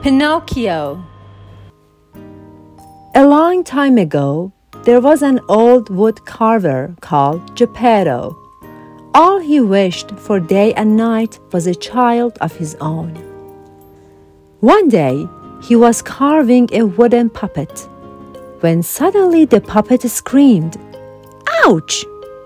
Pinocchio. A long time ago, there was an old wood carver called Geppetto. All he wished for day and night was a child of his own. One day, he was carving a wooden puppet, when suddenly the puppet screamed, "Ouch!"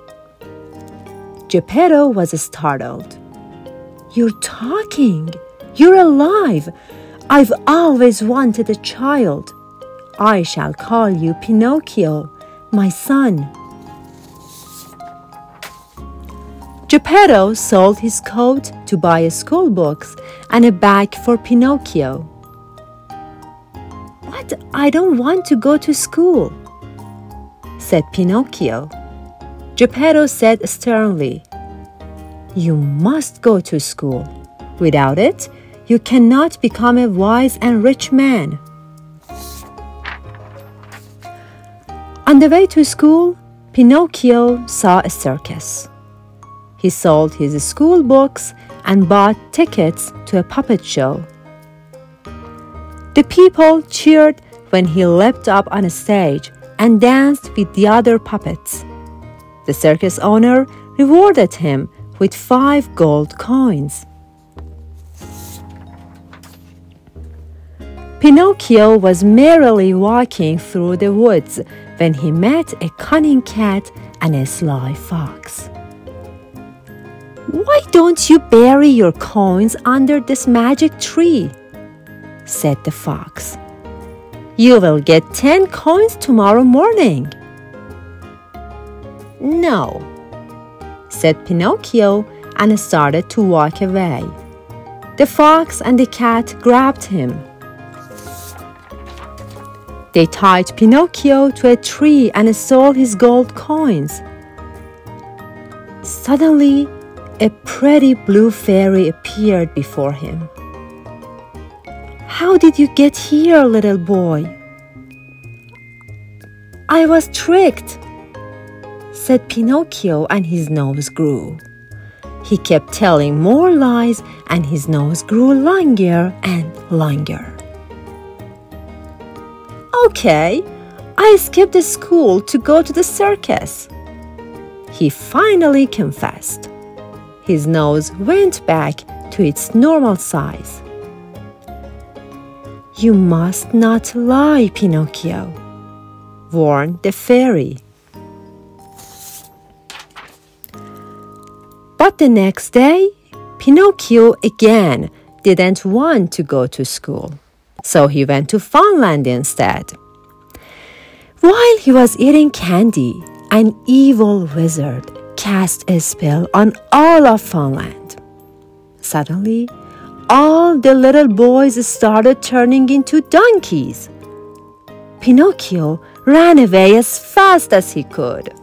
Geppetto was startled. "You're talking! You're alive! I've always wanted a child. I shall call you Pinocchio, my son." Geppetto sold his coat to buy school books and a bag for Pinocchio. "But I don't want to go to school," said Pinocchio. Geppetto said sternly, "You must go to school. Without it, you cannot become a wise and rich man." On the way to school, Pinocchio saw a circus. He sold his school books and bought tickets to a puppet show. The people cheered when he leapt up on a stage and danced with the other puppets. The circus owner rewarded him with 5 gold coins. Pinocchio was merrily walking through the woods when he met a cunning cat and a sly fox. "Why don't you bury your coins under this magic tree?" said the fox. "You will get 10 coins tomorrow morning." "No," said Pinocchio and started to walk away. The fox and the cat grabbed him. They tied Pinocchio to a tree and stole his gold coins. Suddenly, a pretty blue fairy appeared before him. "How did you get here, little boy?" "I was tricked," said Pinocchio, and his nose grew. He kept telling more lies, and his nose grew longer and longer. "Okay, I skipped the school to go to the circus," he finally confessed. His nose went back to its normal size. "You must not lie, Pinocchio," warned the fairy. But the next day, Pinocchio again didn't want to go to school, so he went to Funland instead. While he was eating candy, an evil wizard cast a spell on all of Funland. Suddenly, all the little boys started turning into donkeys. Pinocchio ran away as fast as he could.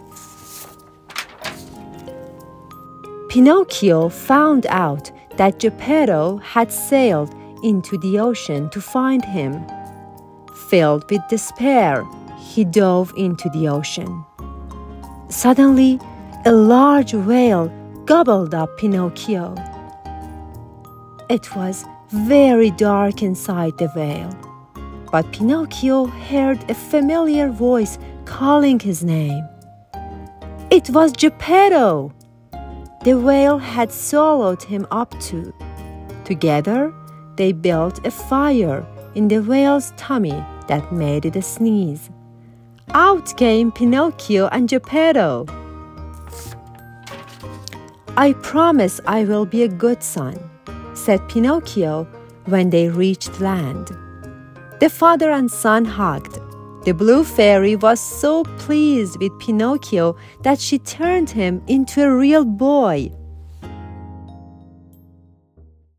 Pinocchio found out that Geppetto had sailed into the ocean to find him. Filled with despair, he dove into the ocean. Suddenly, a large whale gobbled up Pinocchio. It was very dark inside the whale, but Pinocchio heard a familiar voice calling his name. It was Geppetto! The whale had swallowed him up too. Together, they built a fire in the whale's tummy that made it sneeze. Out came Pinocchio and Geppetto. "I promise I will be a good son," said Pinocchio when they reached land. The father and son hugged. The blue fairy was so pleased with Pinocchio that she turned him into a real boy.